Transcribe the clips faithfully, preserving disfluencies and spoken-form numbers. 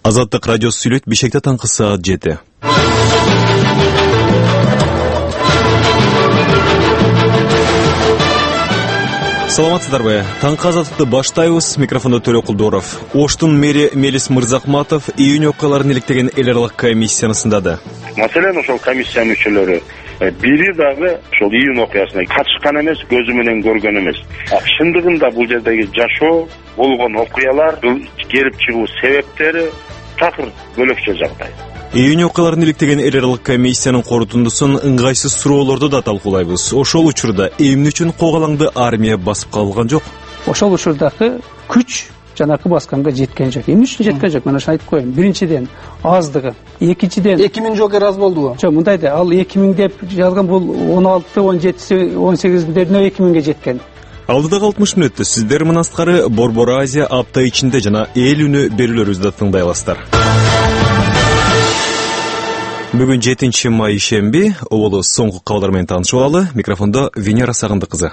Азаттык радиосу сүйлөйт. Бишкекте таңкы саат жети. Саламатсыздарбы? Таңкы Азаттыкты баштайбыз. Микрофонда Төлө Кулдоров. Оштун мэри Мелис Мырзахматов июнь окуяларын иликтеген эл аралык комиссияны сындады. Маселен ошол комиссиянын мүчөлөрү бири дагы ошол июнь окуясына катышкан эмес, көзү менен көргөн эмес. Чындыгында бул жердеги жашоо, болгон окуялар, келип чыгуу себептери такыр бөлөкчө жагдай. Июнь окуяларын иликтеген эл аралык комиссиянын корутундусун ыңгайсыз суроолорду да талкуулайбыз. Ошол учурда эмне үчүн Когалаңды армия басып калган жок? Ошол учурдагы күч жанакы басканга жеткен жок. Эмне үчүн жеткен жок? Мен ошо айтып коеюн. Биринчиден аздыгы, экинчиден эки миң жокер аз болдубу? Жок, мындай да, ал эки миң деп жазган, бул он алты, он жети, он сегиздеринде эки миңге жеткен. Алдыдагы алтымыш мүнөттө сиздер менен аскары Борбор Азия апта ичинде жана эл үнү берүүлөрүбүздү тыңдай аласыздар. Бүгүн жетинчи май ишемби, оболу соңку кабарлар менен таанышып алалы. Микрофондо Венера Сагындык кызы.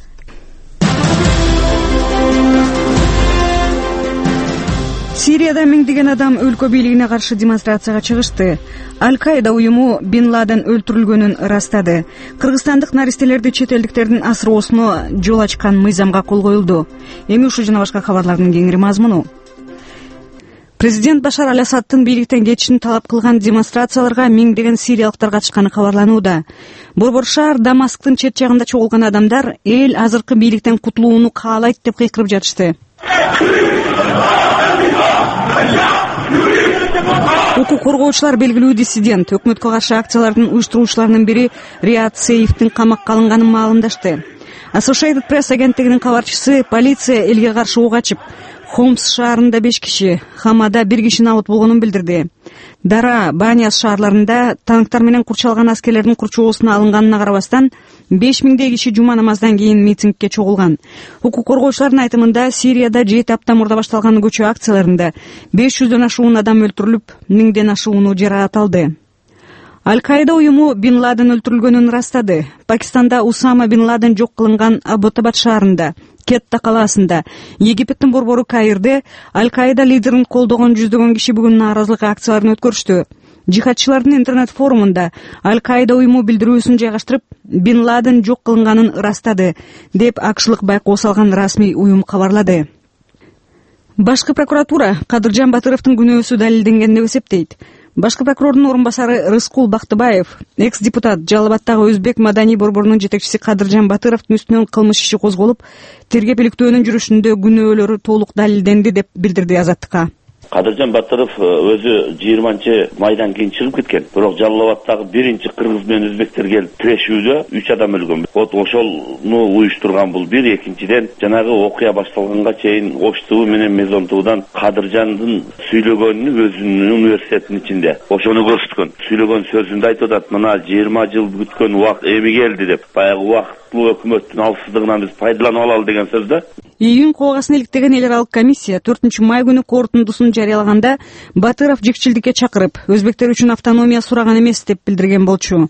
Сирияда миңдеген адам өлкө бийлигине каршы демонстрацияга чыгышты. Аль-Каида уюму Бин Ладен өлтүрүлгөнүн ырастады. Кыргызстандык наристелерди чет элдиктердин асыроосуна жол ачкан мыйзамга кол коюлду. Эми ушул жана башка кабарлардын кеңири мазмуну. Президент Башар Аль-Асадтын бийликтен кетишин талап кылган демонстрацияларга миңдеген сириялыктар катышканы кабарланууда. Борбор шаар Дамасктын чет жагында чогулган адамдар эл азыркы бийликтен кутулууну каалайт деп кыйкырып жатышты. Укук коргоочулар белгилүү диссидент, өкмөткө каршы акциялардын уюштуруучуларынын бири Риат Сейфтин камакка алынганын маалымдашты. Associated Press агенттигинин кабарчысы полиция элге каршы ок ачып, Хомс шаарында беш киши, Хамада бир киши набыт болгонун билдирди. Дара, Баняс шаарларында танктар менен курчалган аскерлердин курчоосуна алынганына карабастан беш миңдей киши жума намаздан кийин митингге чогулган. Укук коргоочулардын айтымында Сирияда жети апта мурда башталган көчө акцияларында беш жүздөн ашуун адам өлтүрүлүп, миңден ашууну жарааталды. Аль-Каида уюму Бин Ладен өлтүрүлгөнүн ырастады. Пакистанда Усама Бин Ладен жок кылынган Абботабад шаарында, Кетта калаасында, Египеттин борбору Каирде Аль-Каида лидерин колдогон жүздөгөн киши бүгүн нааразылык акцияларын өткөрүштү. Жихадчылардын интернет форумунда Аль-Каида уюму билдирүүсүн жайгаштырып, Бин Ладен жок кылынганын ырастады, деп акшылык байкоо салган расмий уюм кабарлады. Башкы прокуратура Кадыржан Батыровдун күнөөсү далилденген деп эсептейт. Башкы прокурордун орун басары Рыскул Бактыбаев, экс-депутат Жалал Абаддагы Өзбек маданий борборунун жетекчиси Кадыржан Батыровдун үстүнөн кылмыш иши козголуп, тергеп иликтөөнүн жүрүшүндө күнөөлөрү толук далилденди деп билдирди Азаттыкка. Кадыржан Батыров өзү жыйырманчы майдан кийин чыгып кеткен. Бирок Жалал Абаддагы биринчи кыргыз менен өзбектер келип тирешүүдө үч адам өлгөн. Вот ошону уюштурган бул бир, экинчиден жанагы окуя башталганга чейин Оштуу менен Мезонтуудан Кадыржандын сүйлөгөнүн өзүнүн университетинин ичинде ошону көрсөткөн. Сүйлөгөн сөзүндө айтып атат, мына жыйырма жыл күткөн убакыт эми келди деп. Баягы убакыттуу өкмөттүн алсыздыгынан биз пайдаланып алалы деген сөздө. Июнь коогасын иликтеген эл аралык комиссия төртүнчү май күнү корутундусун жарыялаганда Батыров жикчилдикке чакырып, өзбектер үчүн автономия сураган эмес деп билдирген болчу.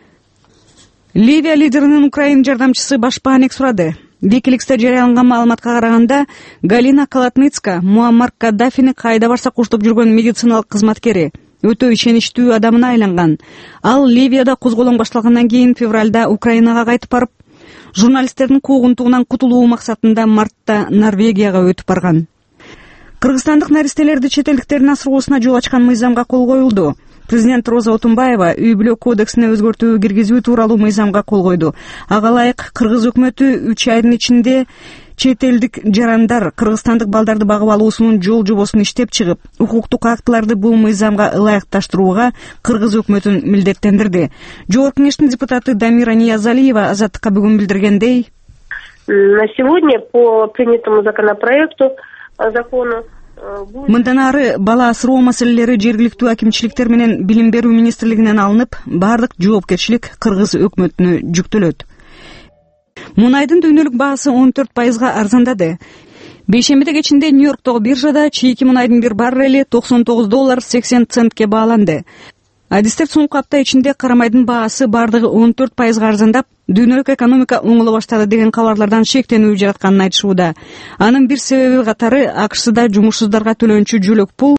Ливия лидеринин Украин жардамчысы башпаанек сурады. Викиликсте жарыяланган маалыматка караганда, Галина Калатныцка Муаммар Каддафини кайда барса куштап жүргөн медициналык кызматкери, өтө ишеничтүү адамына айланган. Ал Ливияда козголоң башталгандан кийин февралда Украинага кайтып барып, журналисттердин куугунтугунан кутулуу максатында мартта Норвегияга өтүп барган. Кыргызстандык наристелерди чет элдиктердин асыроосуна жол ачкан мыйзамга кол коюлду. Президент Роза Отунбаева үй бүлө кодексине өзгөртүү киргизүү тууралуу мыйзамга кол койду. Ага ылайык кыргыз өкмөтү үч айдын ичинде чет элдик жарандар кыргызстандык балдарды багып алуусунун жол жобосун иштеп чыгып, укуктук актыларды бул мыйзамга ылайыкташтырууга кыргыз өкмөтүн милдеттендирди. Жогорку кеңештин депутаты Дамира Ниязалиева Азаттыкка бүгүн билдиргендей, на сегодня по принятому законопроекту закону мындан ары бала асыроо маселелери жергиликтүү акимчиликтер менен билим берүү министрлигинен алынып, бардык жоопкерчилик кыргыз өкмөтүнө жүктөлөт. Мунайдын дүйнөлүк баасы он төрт пайызга арзандады. Бейшембиде кечинде Нью-Йорктогу биржада чийки мунайдын бир баррели токсон тогуз доллар сексен центке бааланды. Адистер соңку апта ичинде карамайдын баасы бардыгы он төрт пайызга арзандап, дүйнөлүк экономика оңоло баштады деген кабарлардан шектенүү жаратканын айтышууда. Анын бир себеби катары АКШда жумушсуздарга төлөнчү жөлөк пул